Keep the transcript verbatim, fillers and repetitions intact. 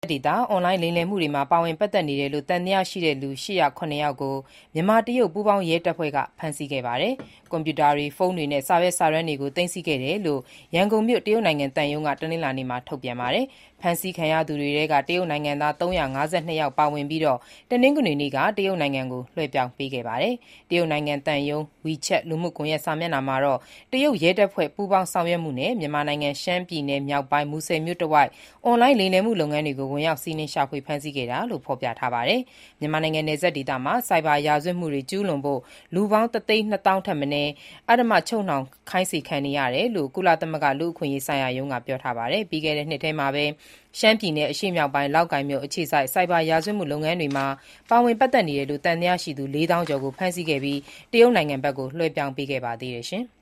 ဒေသအွန်လိုင်းလိမ်လည်မှုတွေမှာပါဝင်ပတ်သက်နေတယ်လို့သံသယရှိတဲ့လူ ၈၀၇ ယောက်ကိုမြန်မာ-တရုတ်ပူးပေါင်းရဲတပ်ဖွဲ့ကဖမ်းဆီးခဲ့ပါတယ်။ ကွန်ပျူတာတွေ၊ဖုန်းတွေနဲ့စာရွက်စာတမ်းတွေကိုသိမ်းဆည်းခဲ့တယ်လို့ရန်ကုန်မြို့တရုတ်နိုင်ငံသံရုံးကတနင်္လာနေ့မှာထုတ်ပြန်ပါတယ်။ ဖမ်းဆီးခံရသူတွေထဲကတရုတ်နိုင်ငံသား ၃၅၂ ယောက်ပါဝင်ပြီးတနင်္ဂနွေနေ့ကတရုတ်နိုင်ငံကိုလွှဲပြောင်းပေးခဲ့ပါတယ်။ တရုတ်နိုင်ငံသံရုံး WeChat လူမှုကွန်ရက်စာမျက်နှာမှာတော့တရုတ်ရဲတပ်ဖွဲ့ပူးပေါင်းဆောင်ရွက်မှုနဲ့မြန်မာနိုင်ငံရှမ်းပြည်နယ်မြောက်ပိုင်း မူဆယ်မြို့တဝိုက်အွန်လိုင်းလိမ်လည်မှုလုပ်ငန်းတွေကိုဝင်ရောက်စီးနင်းရှာဖွေဖမ်းဆီးခဲ့တာလို့ဖော်ပြထားပါတယ်။ မြန်မာနိုင်ငံနယ်စပ်ဒေသမှာဆိုက်ဘာရာဇဝတ်မှုတွေကျူးလွန်ဖို့လူပေါင်း တသိန်းနှစ်သောင်းထက်မနည်းအဓမ္မချုပ်နှောင်ခိုင်းစေခံနေရတယ်လို့ ကုလသမဂ္ဂလူ့အခွင့်အရေးဆိုင်ရာရုံးကပြောထားပါတယ်။ ပြီးခဲ့တဲ့နှစ်ထဲမှာပဲရှမ်းပြည်နယ်အရှေ့မြောက်ပိုင်းလောက်ကိုင်မြို့အခြေစိုက်ဆိုက်ဘာရာဇဝတ်မှုလုပ်ငန်းတွေမှာပါဝင်ပတ်သက်နေတယ်လို့သံသယရှိသူ လေးသောင်းကျော်ကိုဖမ်းဆီးခဲ့ပြီးတရုတ်နိုင်ငံဘက်ကိုလွှဲပြောင်းပေးခဲ့ပါသေးတယ်။